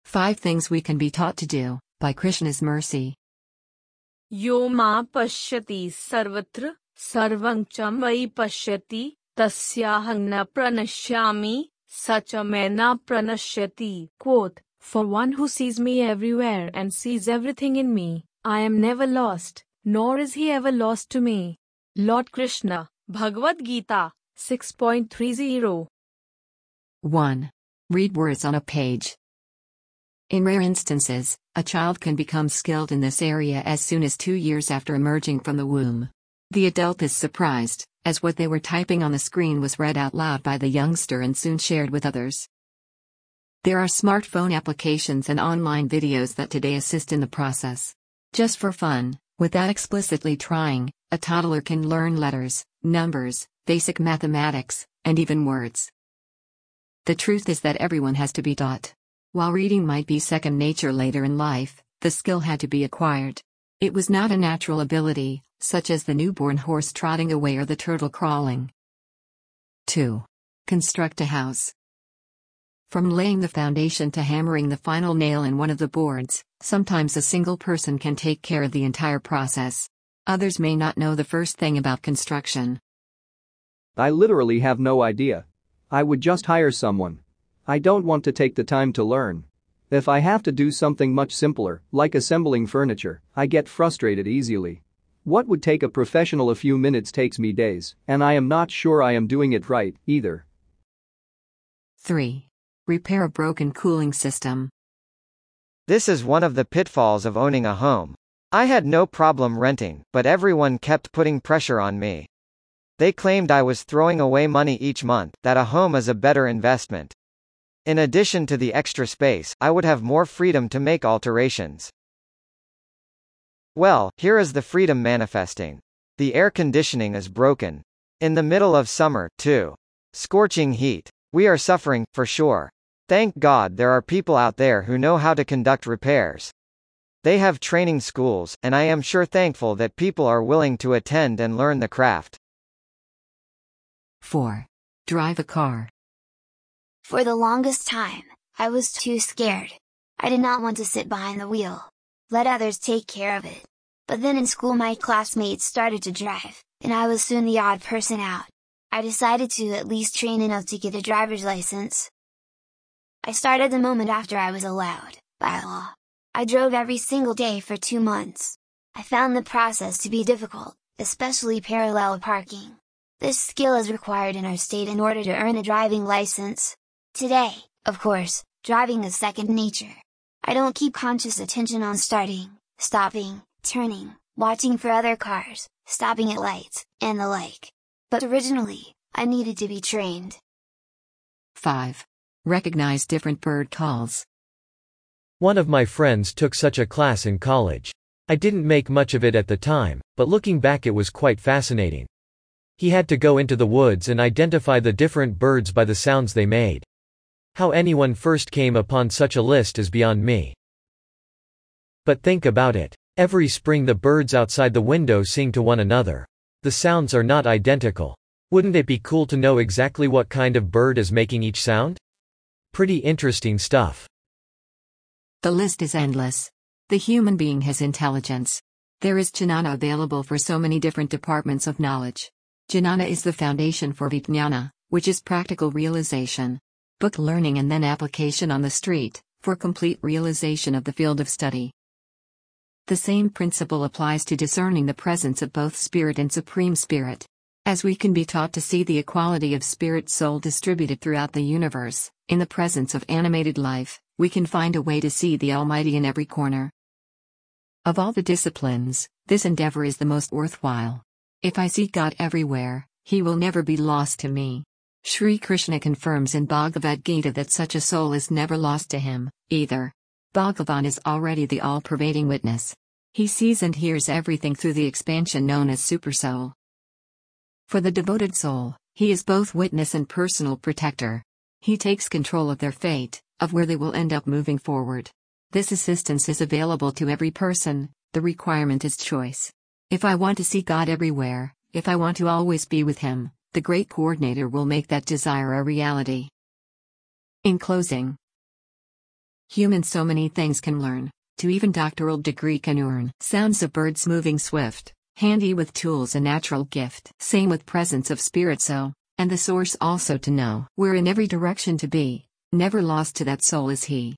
5 Things We Can Be Taught to Do, by Krishna's Mercy. यो मां पश्यति सर्वत्र सर्वं च मयि पश्यति तस्याहं न प्रणश्यामि स च मे न pranashyati. Quote, for one who sees me everywhere and sees everything in me, I am never lost, nor is he ever lost to me. Lord Krishna, Bhagavad Gita, 6.30. 1. Read words on a page. In rare instances, a child can become skilled in this area as soon as 2 years after emerging from the womb. The adult is surprised, as what they were typing on the screen was read out loud by the youngster and soon shared with others. There are smartphone applications and online videos that today assist in the process. Just for fun, without explicitly trying, a toddler can learn letters, numbers, basic mathematics, and even words. The truth is that everyone has to be taught. While reading might be second nature later in life, the skill had to be acquired. It was not a natural ability, such as the newborn horse trotting away or the turtle crawling. 2. Construct a house. From laying the foundation to hammering the final nail in one of the boards, sometimes a single person can take care of the entire process. Others may not know the first thing about construction. I literally have no idea. I would just hire someone. I don't want to take the time to learn. If I have to do something much simpler, like assembling furniture, I get frustrated easily. What would take a professional a few minutes takes me days, and I am not sure I am doing it right, either. 3. Repair a broken cooling system. This is one of the pitfalls of owning a home. I had no problem renting, but everyone kept putting pressure on me. They claimed I was throwing away money each month, that a home is a better investment. In addition to the extra space, I would have more freedom to make alterations. Well, here is the freedom manifesting. The air conditioning is broken. In the middle of summer, too. Scorching heat. We are suffering, for sure. Thank God there are people out there who know how to conduct repairs. They have training schools, and I am sure thankful that people are willing to attend and learn the craft. 4. Drive a car. For the longest time, I was too scared. I did not want to sit behind the wheel. Let others take care of it. But then in school my classmates started to drive, and I was soon the odd person out. I decided to at least train enough to get a driver's license. I started the moment after I was allowed, by law. I drove every single day for 2 months. I found the process to be difficult, especially parallel parking. This skill is required in our state in order to earn a driving license. Today, of course, driving is second nature. I don't keep conscious attention on starting, stopping, turning, watching for other cars, stopping at lights, and the like. But originally, I needed to be trained. 5. Recognize different bird calls. One of my friends took such a class in college. I didn't make much of it at the time, but looking back it was quite fascinating. He had to go into the woods and identify the different birds by the sounds they made. How anyone first came upon such a list is beyond me. But think about it. Every spring the birds outside the window sing to one another. The sounds are not identical. Wouldn't it be cool to know exactly what kind of bird is making each sound? Pretty interesting stuff. The list is endless. The human being has intelligence. There is jnana available for so many different departments of knowledge. Jnana is the foundation for vijnana, which is practical realization. Book learning and then application on the street, for complete realization of the field of study. The same principle applies to discerning the presence of both spirit and supreme spirit. As we can be taught to see the equality of spirit-soul distributed throughout the universe, in the presence of animated life, we can find a way to see the Almighty in every corner. Of all the disciplines, this endeavor is the most worthwhile. If I see God everywhere, He will never be lost to me. Sri Krishna confirms in Bhagavad Gita that such a soul is never lost to him, either. Bhagavan is already the all-pervading witness. He sees and hears everything through the expansion known as Supersoul. For the devoted soul, he is both witness and personal protector. He takes control of their fate, of where they will end up moving forward. This assistance is available to every person, the requirement is choice. If I want to see God everywhere, if I want to always be with Him, the great coordinator will make that desire a reality. In closing, Humans so many things can learn, to even doctoral degree can earn. Sounds of birds moving swift, handy with tools a natural gift. Same with presence of spirit so, and the source also to know. We're in every direction to be, never lost to that soul is he.